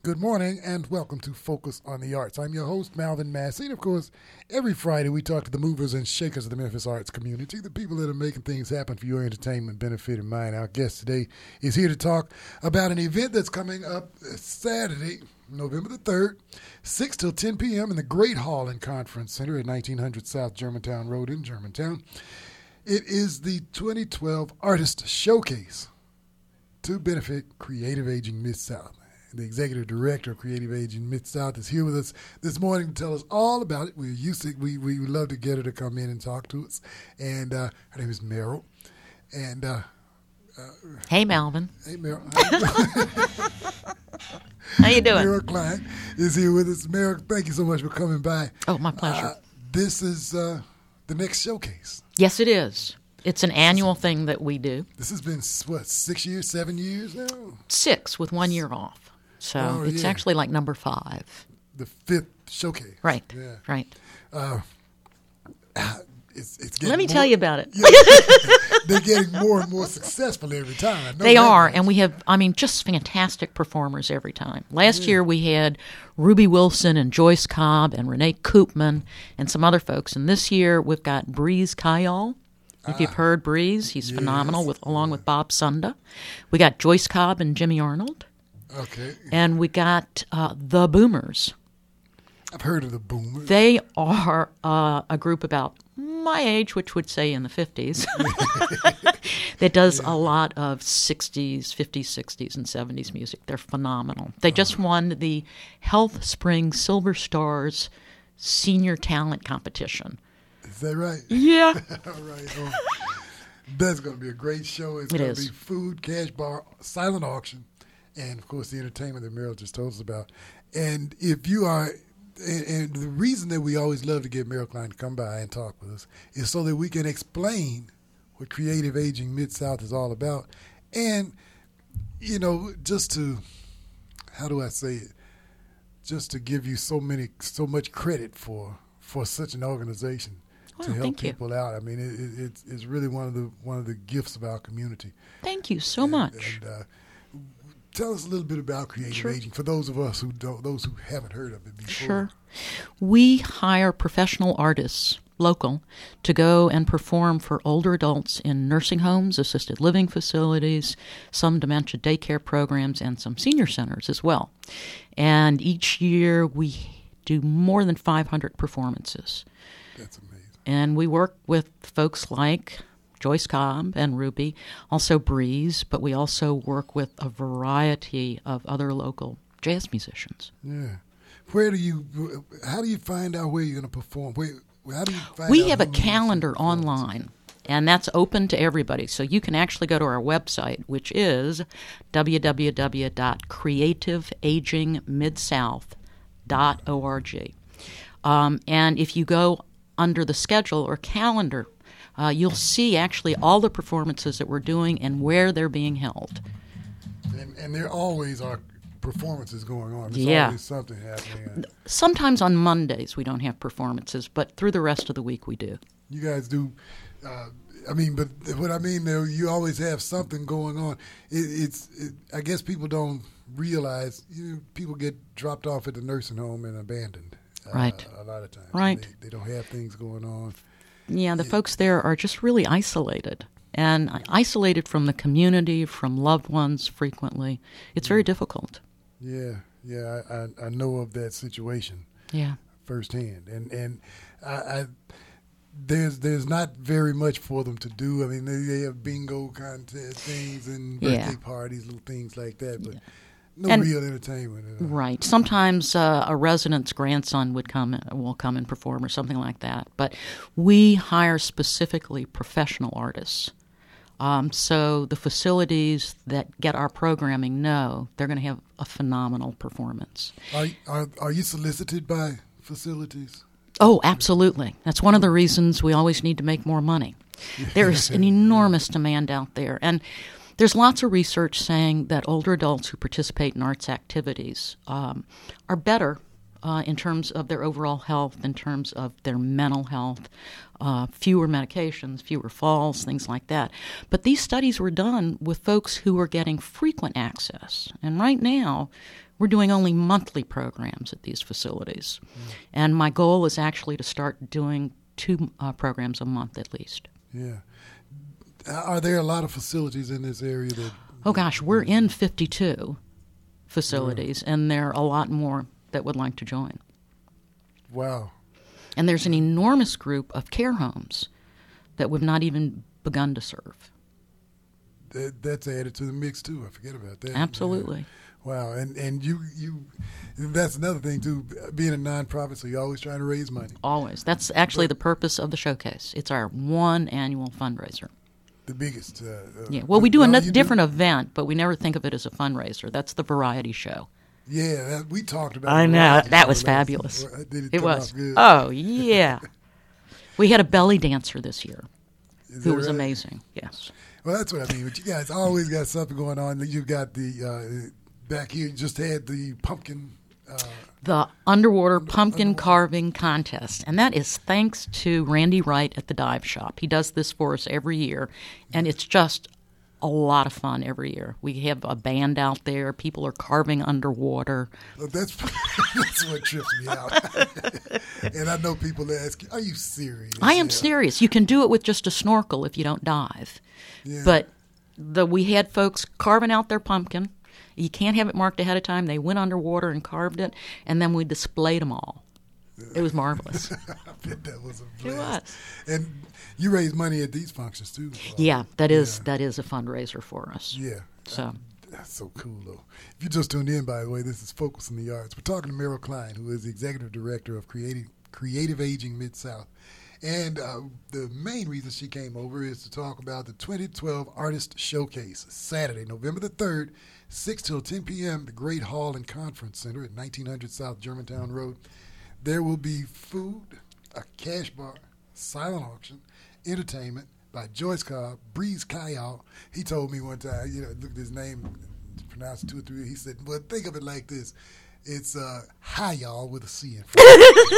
Good morning and welcome to Focus on the Arts. I'm your host, Malvin Massey. And of course, every Friday we talk to the movers and shakers of the Memphis arts community, the people that are making things happen for your entertainment, benefit, and mine. Our guest today is here to talk about an event that's coming up Saturday, November the 3rd, 6 till 10 p.m. in the Great Hall and Conference Center at 1900 South Germantown Road in Germantown. It is the 2012 Artist Showcase to benefit Creative Aging Mid-South. The executive director of Creative Aging Mid-South is here with us this morning to tell us all about it. We would love to get her to come in and talk to us. And her name is Meryl. And hey, Malvin. Hey, Meryl. How you doing? Meryl Klein is here with us. Meryl, thank you so much for coming by. Oh, my pleasure. This is the next showcase. Yes, it is. It's an annual thing that we do. This has been, 6 years, 7 years now? 6 with 1 year off. So it's actually like number 5. The 5th showcase. Right, yeah. Right. It's Let me tell you about it. Yeah, they're getting more and more successful every time. They are, and we have, just fantastic performers every time. Last year we had Ruby Wilson and Joyce Cobb and Renee Koopman and some other folks. And this year we've got Breeze Kayal. If you've heard Breeze, he's phenomenal, along with Bob Sunda. We got Joyce Cobb and Jimmy Arnold. Okay. And we got the Boomers. I've heard of the Boomers. They are a group about my age, which would say in the 50s, that does a lot of 60s, 50s, 60s, and 70s music. They're phenomenal. They just won the Health Spring Silver Stars Senior Talent Competition. Is that right? Yeah. All right. That's going to be a great show. It's going to be food, cash bar, silent auction, and, of course, the entertainment that Meryl just told us about. And if you are, and the reason that we always love to get Meryl Klein to come by and talk with us is so that we can explain what Creative Aging Mid-South is all about. And, just to, how do I say it, just to give you so much credit for such an organization to help people out. It's really one of the gifts of our community. Thank you so much. And, tell us a little bit about Creative Aging for those of us those who haven't heard of it before. Sure. We hire professional artists, local, to go and perform for older adults in nursing homes, assisted living facilities, some dementia daycare programs, and some senior centers as well. And each year we do more than 500 performances. That's amazing. And we work with folks like Joyce Cobb and Ruby, also Breeze, but we also work with a variety of other local jazz musicians. Yeah. How do you find out where you're going to perform? We have a calendar online, and that's open to everybody. So you can actually go to our website, which is www.creativeagingmidsouth.org. And if you go under the schedule or calendar, you'll see actually all the performances that we're doing and where they're being held. And there always are performances going on. There's always something happening. Sometimes on Mondays we don't have performances, but through the rest of the week we do. You guys do. But what I mean, though, you always have something going on. I guess people don't realize people get dropped off at the nursing home and abandoned. Right. A lot of times. Right. They don't have things going on. Yeah, the folks there are just really isolated, and isolated from the community, from loved ones frequently. It's very difficult. Yeah, I know of that situation. Yeah. Firsthand, and there's not very much for them to do. They have bingo contest things and birthday parties, little things like that, but no real entertainment. Right. Sometimes a resident's grandson will come and perform or something like that. But we hire specifically professional artists. So the facilities that get our programming know they're going to have a phenomenal performance. Are you solicited by facilities? Oh, absolutely. That's one of the reasons we always need to make more money. There's an enormous demand out there. And there's lots of research saying that older adults who participate in arts activities are better in terms of their overall health, in terms of their mental health, fewer medications, fewer falls, things like that. But these studies were done with folks who were getting frequent access. And right now, We're doing only monthly programs at these facilities. And my goal is actually to start doing 2 programs a month at least. Yeah. Are there a lot of facilities in this area that... Oh, gosh, we're in 52 facilities, and there are a lot more that would like to join. Wow. And there's an enormous group of care homes that we've not even begun to serve. That's added to the mix, too. I forget about that. Absolutely. Yeah. Wow. And you that's another thing, too, being a nonprofit, so you're always trying to raise money. Always. That's actually the purpose of the showcase. It's our one annual fundraiser. The biggest. Yeah. Well, we do another different event, but we never think of it as a fundraiser. That's the variety show. Yeah, we talked about it. I know. That was fabulous. Did it was. Good? Oh, yeah. We had a belly dancer this year who was right? amazing. Yes. Well, that's what I mean. But you guys always got something going on. You've got the, back here, you just had the pumpkin. The underwater pumpkin carving contest. And that is thanks to Randy Wright at the Dive Shop. He does this for us every year, and it's just a lot of fun every year. We have a band out there. People are carving underwater. Well, that's what trips me out. And I know people ask, are you serious? I am serious. You can do it with just a snorkel if you don't dive. Yeah. But we had folks carving out their pumpkin. You can't have it marked ahead of time. They went underwater and carved it, and then we displayed them all. It was marvelous. I bet that was a blast. It was. And you raise money at these functions, too. Yeah, that is a fundraiser for us. Yeah. So that's so cool, though. If you just tuned in, by the way, this is Focus on the Arts. We're talking to Merrill Klein, who is the Executive Director of Creative Aging Mid-South. And the main reason she came over is to talk about the 2012 Artist Showcase, Saturday, November the 3rd, 6 till 10 p.m., the Great Hall and Conference Center at 1900 South Germantown Road. There will be food, a cash bar, silent auction, entertainment by Joyce Cobb, Breeze Kayal. He told me one time, look at his name, pronounced it 2 or 3. He said, well, think of it like this. It's hi y'all with a C in front.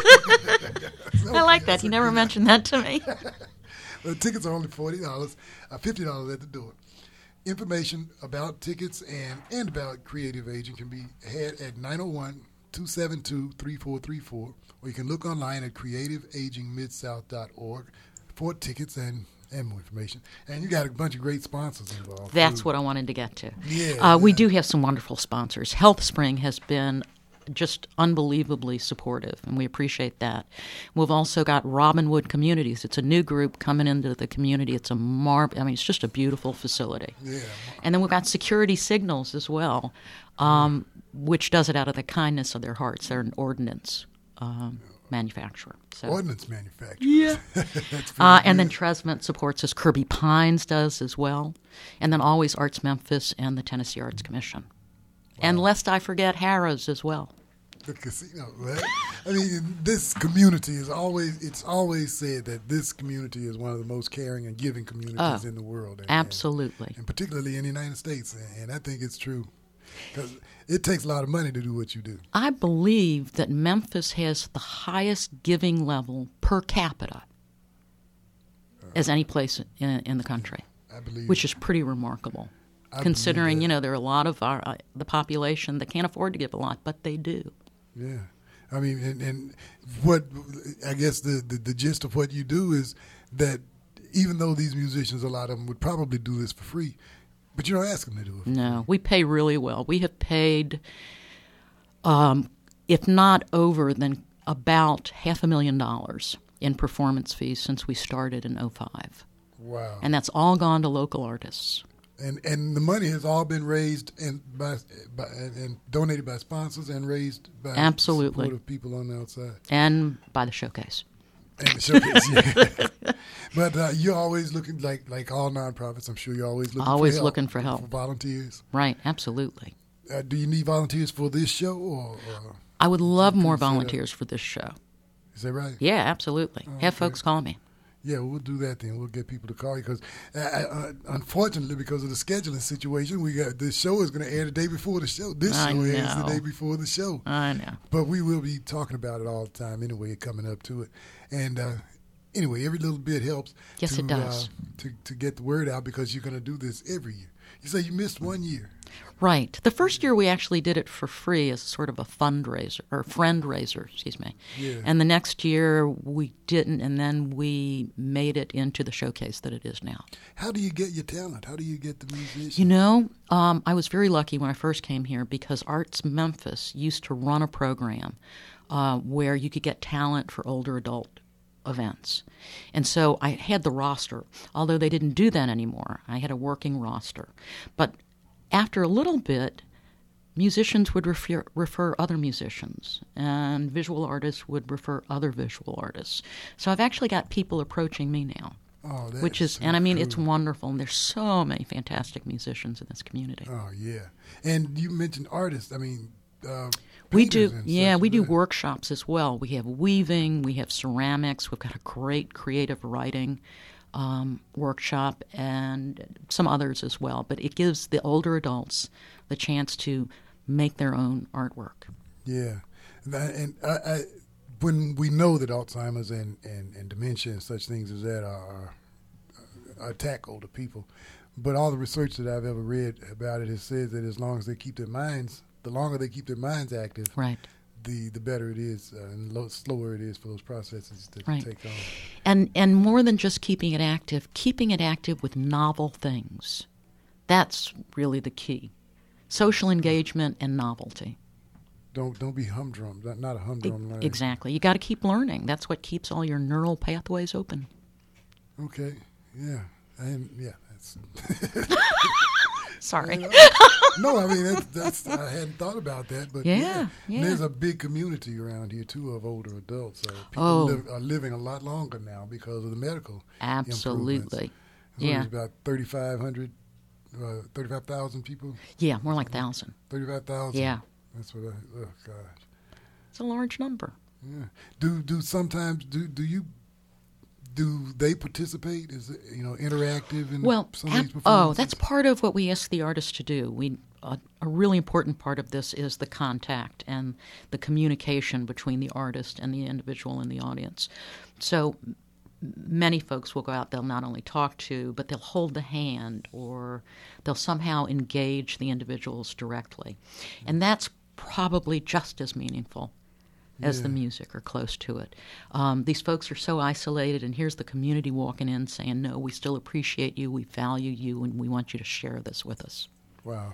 I like that. He never mentioned that to me. The tickets are only $40, $50 at the door. Information about tickets and about creative aging can be had at 901-272-3434, or you can look online at creativeagingmidsouth.org for tickets and more information. And you got a bunch of great sponsors involved. That's too. what I wanted to get to. Yeah, we do have some wonderful sponsors. HealthSpring has been just unbelievably supportive, and we appreciate that. We've also got Robinwood Communities. It's a new group coming into the community. It's it's just a beautiful facility. Yeah. And then we've got Security Signals as well, which does it out of the kindness of their hearts. They're an ordnance manufacturer. So. Ordnance manufacturer. Yeah. That's and then Tresvent supports us. Kirby Pines does as well. And then always Arts Memphis and the Tennessee Arts Commission. Wow. And lest I forget Harrah's as well. The casino, right? I mean, this community is always said that this community is one of the most caring and giving communities in the world. Absolutely. And particularly in the United States. And I think it's true. Because it takes a lot of money to do what you do. I believe that Memphis has the highest giving level per capita as any place in the country, I believe which is pretty remarkable, considering there are a lot of the population that can't afford to give a lot, but they do. Yeah, I mean, and what I guess the gist of what you do is that even though these musicians, a lot of them would probably do this for free. But you don't ask them to do it. No, we pay really well. We have paid, if not over, then about $500,000 in performance fees since we started in 2005. Wow. And that's all gone to local artists. And the money has all been raised and donated by sponsors and raised by absolutely supportive people on the outside. And by the showcase. And the showcase, yeah. But you're always looking, like all nonprofits, I'm sure you're always looking for help. For volunteers. Right, absolutely. Do you need volunteers for this show? Or I would love more volunteers for this show. Is that right? Yeah, absolutely. Have folks call me. Yeah, we'll do that then. We'll get people to call you because, unfortunately, because of the scheduling situation, we got this show is going to air the day before the show. This show airs the day before the show. I know. But we will be talking about it all the time anyway, coming up to it. And anyway, every little bit helps. Yes, it does. To get the word out because you're going to do this every year. You say you missed 1 year. Right. The first year we actually did it for free as sort of a fundraiser, or friend raiser, excuse me. Yeah. And the next year we didn't, and then we made it into the showcase that it is now. How do you get your talent? How do you get the musicians? You know, I was very lucky when I first came here because Arts Memphis used to run a program where you could get talent for older adult events. And so I had the roster, although they didn't do that anymore. I had a working roster. But after a little bit, musicians would refer other musicians, and visual artists would refer other visual artists. So I've actually got people approaching me now. Oh, that's which is, so and I mean, cool. it's wonderful. And there's so many fantastic musicians in this community. Oh, yeah. And you mentioned artists. I mean, We do, painters and yeah, such, we do right? workshops as well. We have weaving, we have ceramics, we've got a great creative writing workshop, and some others as well. But it gives the older adults the chance to make their own artwork. Yeah. And I when we know that Alzheimer's and dementia and such things as that are attack older people, but all the research that I've ever read about it has said that as long as they keep their minds, the longer they keep their minds active, Right. the better it is, and slower it is for those processes to Right. take on. And more than just keeping it active with novel things. That's really the key. Social engagement and novelty. Don't be humdrum. Not a humdrum learner. Exactly. You got to keep learning. That's what keeps all your neural pathways open. Okay. Yeah. And yeah, that's. Sorry. No, I mean that's I hadn't thought about that, but Yeah. And there's a big community around here too of older adults. People are living a lot longer now because of the medical. Absolutely. improvements. Yeah. There's about 35,000 people. Yeah, more like 1,000. 35,000. Yeah. That's what. Oh gosh. It's a large number. Yeah. Do sometimes do they participate? Is it, interactive in some of these performances? that's part of what we ask the artists to do. A really important part of this is the contact and the communication between the artist and the individual in the audience. So many folks will go out, they'll not only talk to, but they'll hold the hand, or they'll somehow engage the individuals directly. And that's probably just as meaningful as the music, or close to it. These folks are so isolated, and here's the community walking in saying, no, we still appreciate you, we value you, and we want you to share this with us. Wow.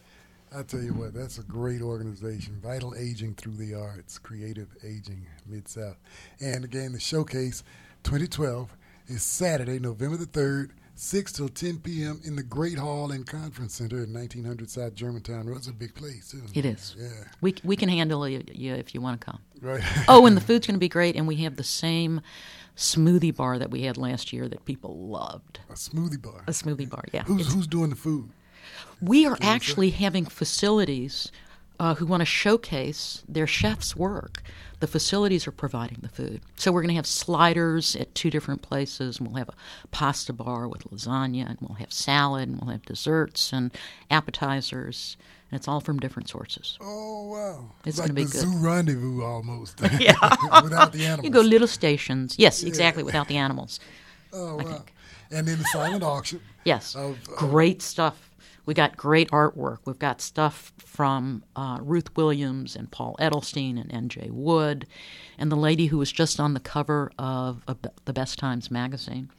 I tell you what, that's a great organization. Vital Aging Through the Arts, Creative Aging Mid-South. And again, the showcase 2012 is Saturday, November the 3rd, 6 till 10 p.m. in the Great Hall and Conference Center at 1900 South Germantown Road. It's a big place, isn't it? It is. Yeah. We can handle you if you want to come. Right. Oh, and the food's going to be great, and we have the same smoothie bar that we had last year that people loved. A smoothie bar. A smoothie bar, yeah. Who's doing the food? We are actually having facilities who want to showcase their chef's work. The facilities are providing the food. So we're going to have sliders at 2 different places, and we'll have a pasta bar with lasagna, and we'll have salad, and we'll have desserts and appetizers, and it's all from different sources. Oh, wow. It's like gonna be the good. Zoo Rendezvous almost. Yeah. Without the animals. You go little stations. Yes, exactly, without the animals. Oh, wow. And then the silent auction. Yes, great stuff. We got great artwork. We've got stuff from Ruth Williams and Paul Edelstein and N.J. Wood, and the lady who was just on the cover of the Best Times magazine.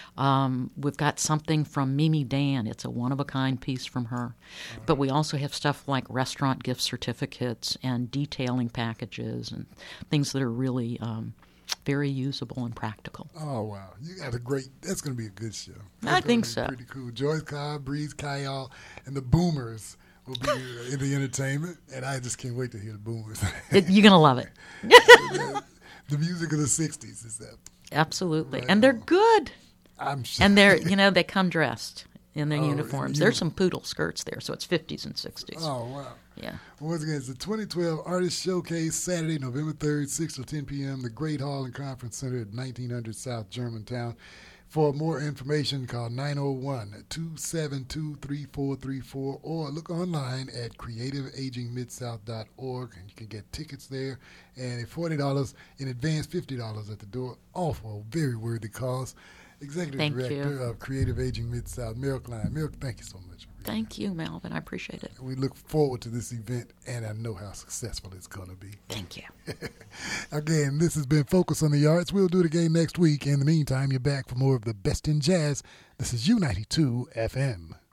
We've got something from Mimi Dan. It's a one-of-a-kind piece from her. But we also have stuff like restaurant gift certificates and detailing packages and things that are really very usable and practical. Oh, wow. You got that's going to be a good show. I think so. Pretty cool. Joyce Cobb, Breeze Kyle, and the Boomers will be in the entertainment, and I just can't wait to hear the Boomers. You're going to love it. The music of the 60s is that. Absolutely. Right And they're on. good. I'm sure. And they come dressed in their uniforms. you- There's some poodle skirts there, so it's 50s and 60s. Oh, wow. Yeah. Once again, it's the 2012 Artist Showcase, Saturday, November 3rd, 6 till 10 p.m., the Great Hall and Conference Center at 1900 South Germantown. For more information, call 901-272-3434 or look online at creativeagingmidsouth.org, and you can get tickets there. And at $40 in advance, $50 at the door, all for a very worthy cause. Executive Thank Director you. of Creative Aging Mid-South, Meryl Klein. Meryl, thank you so much. Thank you, Melvin. I appreciate it. We look forward to this event, and I know how successful it's going to be. Thank you. Again, this has been Focus on the Arts. We'll do it again next week. In the meantime, you're back for more of the best in jazz. This is U92 FM.